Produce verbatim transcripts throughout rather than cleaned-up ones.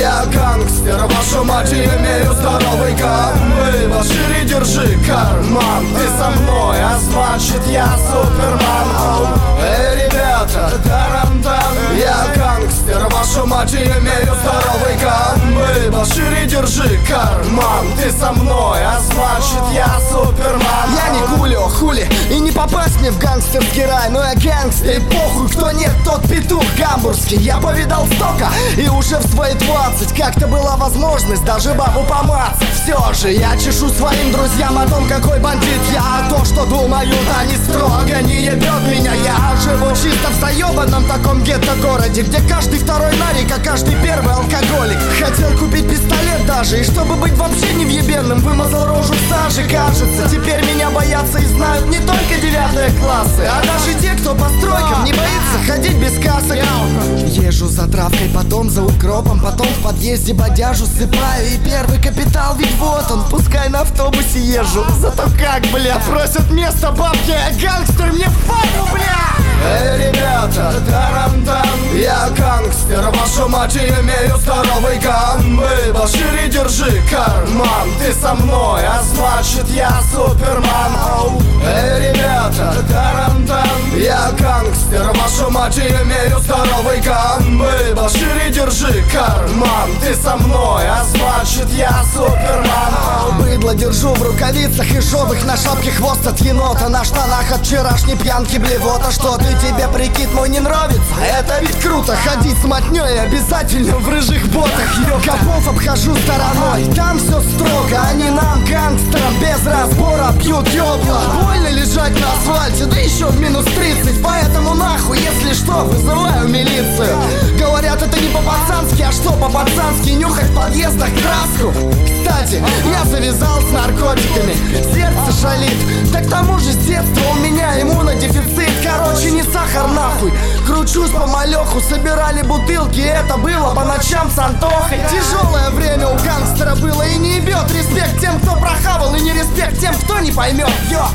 Я гангстер, вашу мать, и имею здоровый гамбы. Шире держи карман, ты со мной, а значит я Супермен. Оу. Эй, ребята, тарам-там. Я гангстер, вашу мать, и имею здоровый гамбы. Шире держи карман, ты со мной, а значит я Супермен. Я не гулю, хули, и не попасть мне в гангстерский рай, но я гангстер, и похуй, кто нет, тот петух гамбургский. Я повидал столько, и уже в свои двадцать как-то была возможность даже бабу помацать. Все же я чешу своим друзьям о том, какой бандит я, а то, что думают они строго, не ебет меня. Я живу чисто в заебанном таком гетто-городе, где каждый второй нарик, а каждый первый алкоголик. Хотел купить пистолет даже, и чтобы быть вообще невъебенным, вымазал рожу в саже, кажется. Теперь меня боятся и знают не только девятые классы, а даже те, кто по стройкам не боится ходить без касок. Езжу за травкой, потом за укропом, потом в подъезде бодяжу сыпаю, и первый капитал ведь вот он. Пускай на автобусе езжу, зато как, бля, просят место бабки, а гангстер мне в фару, бля. Эй, ребята, тарам-там. Я гангстер, вашу мать, и имею здоровый гамбы. Шире держи карман, ты со мной, а значит я Супермен. Оу. Эй, ребята, тарам-там. Я гангстер, вашу мать, и имею здоровый гамбы. Шире держи карман, ты со мной, а значит я Супермен. Быдло держу в рукавицах и жовых, на шапке хвост от енота, на штанах от вчерашней пьянки блевота. Что ты, тебе прикид мой не нравится? Это ведь круто, ходить с мотнёй обязательно в рыжих ботах. Копов обхожу стороной, там все строго, они нам, гангстерам, без разбора пьют ёбла. Больно лежать на асфальте, да еще в минус тридцать, поэтому нахуй, если что, вызываю милицию. Говорят, это не по-пацански, а что по-пацански нюхать в подъездах краску? Кстати, я завязал с наркотиками, сердце шалит, да к тому же с детства у меня иммунодефицит. Короче, не сахар нахуй, кручусь по малеху, собирали бутылки, это было по ночам с Антохой. Тяжелое время у гангстера было и не ебет. Респект тем, кто прохавал, и не респект тем, кто не поймет. Йо!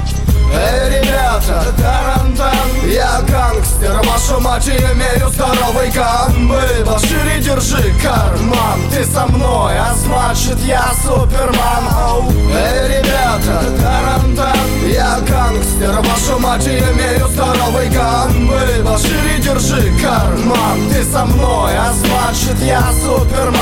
Эй, ребята, тарам-там. Я гангстер, вашу мать, и имею здоровый гамбы. Шире держи карман, ты со мной, а значит я Супермен. Оу. Эй, ребята, тарам-там. Я гангстер, вашу мать, и имею здоровый гамбы. Шире держи карман, ты со мной, а значит я Супермен.